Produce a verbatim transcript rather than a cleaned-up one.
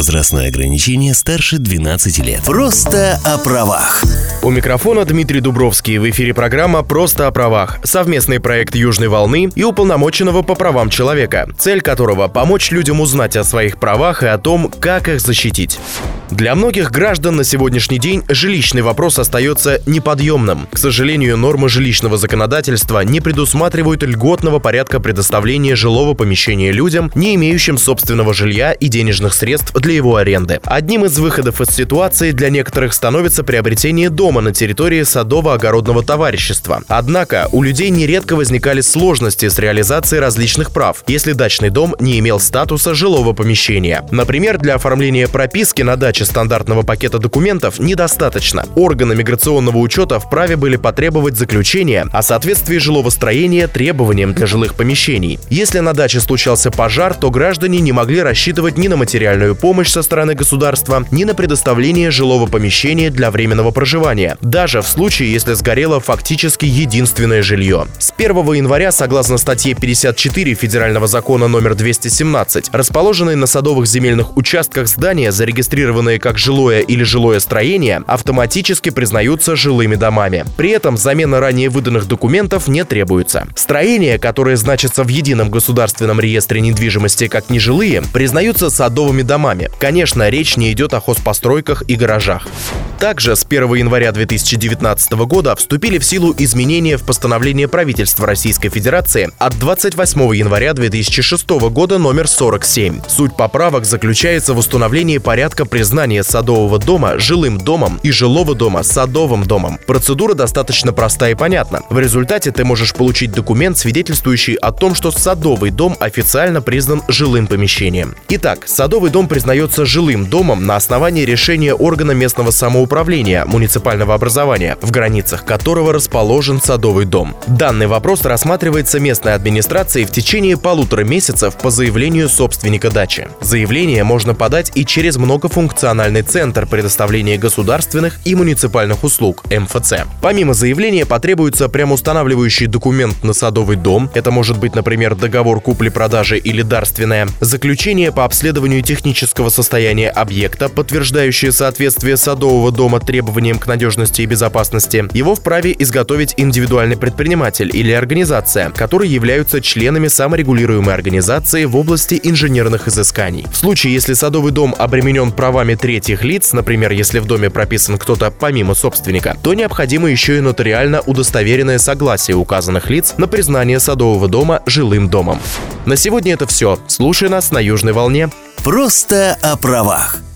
Возрастное ограничение старше двенадцати лет. Просто о правах. У микрофона Дмитрий Дубровский. В эфире программа «Просто о правах». Совместный проект «Южной волны» и уполномоченного по правам человека, цель которого – помочь людям узнать о своих правах и о том, как их защитить. Для многих граждан на сегодняшний день жилищный вопрос остается неподъемным. К сожалению, нормы жилищного законодательства не предусматривают льготного порядка предоставления жилого помещения людям, не имеющим собственного жилья и денежных средств для его аренды. Одним из выходов из ситуации для некоторых становится приобретение дома на территории садово-огородного товарищества. Однако у людей нередко возникали сложности с реализацией различных прав, если дачный дом не имел статуса жилого помещения. Например, для оформления прописки на даче стандартного пакета документов недостаточно. Органы миграционного учета вправе были потребовать заключения о соответствии жилого строения требованиям для жилых помещений. Если на даче случался пожар, то граждане не могли рассчитывать ни на материальную помощь со стороны государства, ни на предоставление жилого помещения для временного проживания, даже в случае, если сгорело фактически единственное жилье. С первого января, согласно статье пятьдесят четыре Федерального закона номер двести семнадцать, расположенные на садовых земельных участках здания, зарегистрированные как жилое или жилое строение, автоматически признаются жилыми домами. При этом замена ранее выданных документов не требуется. Строения, которые значатся в едином государственном реестре недвижимости как нежилые, признаются садовыми домами. Конечно, речь не идет о хозпостройках и гаражах. Также с первого января две тысячи девятнадцатого года вступили в силу изменения в постановление правительства Российской Федерации от двадцать восьмого января две тысячи шестого года номер сорок семь. Суть поправок заключается в установлении порядка признания садового дома жилым домом и жилого дома садовым домом. Процедура достаточно проста и понятна. В результате ты можешь получить документ, свидетельствующий о том, что садовый дом официально признан жилым помещением. Итак, садовый дом признается жилым домом на основании решения органа местного самоуправления, муниципального образования, в границах которого расположен садовый дом. Данный вопрос рассматривается местной администрацией в течение полутора месяцев по заявлению собственника дачи. Заявление можно подать и через многофункциональный центр предоставления государственных и муниципальных услуг эм эф цэ. Помимо заявления потребуется прямоустанавливающий документ на садовый дом, это может быть, например, договор купли-продажи или дарственное, заключение по обследованию технического состояния объекта, подтверждающее соответствие садового дома требованиям к надежности и безопасности. Его вправе изготовить индивидуальный предприниматель или организация, которые являются членами саморегулируемой организации в области инженерных изысканий. В случае, если садовый дом обременен правами третьих лиц, например, если в доме прописан кто-то помимо собственника, то необходимо еще и нотариально удостоверенное согласие указанных лиц на признание садового дома жилым домом. На сегодня это все. Слушай нас на Южной волне. Просто о правах.